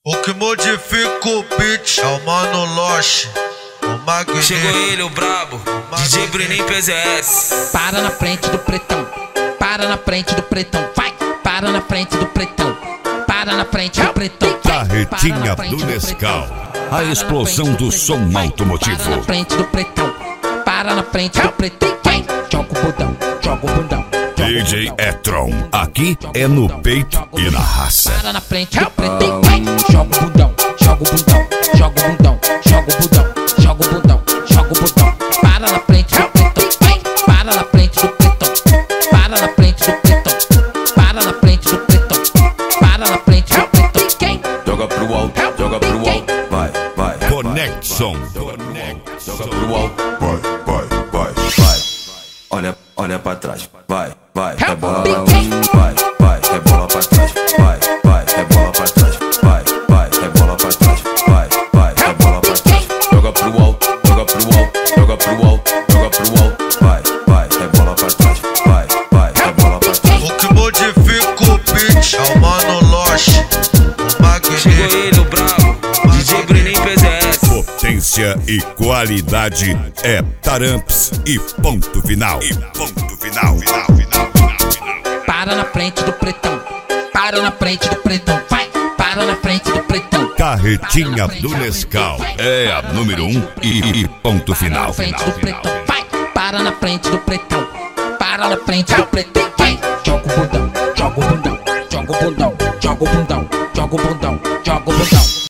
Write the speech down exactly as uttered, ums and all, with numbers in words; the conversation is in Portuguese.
O que modifica o beat é o Mano Loche, o Magnífico. Chegou ele, o brabo, D J Bruninho P Z S. Para na frente do pretão, para na frente do pretão, vai. Para na frente do pretão, para na frente do pretão. Carretinha do Nescau, a explosão do som automotivo. Para na frente do pretão, para na frente do pretão, vai. Joga o bundão, joga o bundão. D J E-Tron, aqui é no peito e na raça. Para na frente do pretão, vai. Joga o bundão, joga o bundão, joga o bundão, joga o bundão, joga o bundão, joga o bundão. Para na frente do pretão, vai. Para na frente do pretão, para na frente do pretão, para na frente do pretão, para na frente do pretão. Quem? Joga pro alto, joga pro alto, vai, vai. Conexão. Joga pro alto, vai, vai, vai, vai. Olha, olha pra trás, vai, vai, rebola pra longe, vai, vai, rebola pra trás, vai, vai, rebola pra trás, vai, vai, rebola pra trás, vai, vai, rebola pra trás. Joga pro alto, joga pro alto, joga pro alto, joga pro alto, vai, vai, rebola pra trás, vai, vai, rebola pra trás. O que modifica o beat é o Mano Loche, o Chegou Magnífico. ele, o brabo, D J Bruninho P Z S. Potência e qualidade é Taramps e ponto final. E ponto final, final, final, final, final. Para na frente do pretão, para na frente do pretão, vai. Para na frente do pretão. Carretinha do Nescau é a número um e, e ponto Para na final. frente final, do final. pretão, vai. Para na frente do pretão, para na frente do pretão, vai. Joga o bundão, joga o bundão, joga o bundão, joga o bundão, joga o bundão, joga o bundão.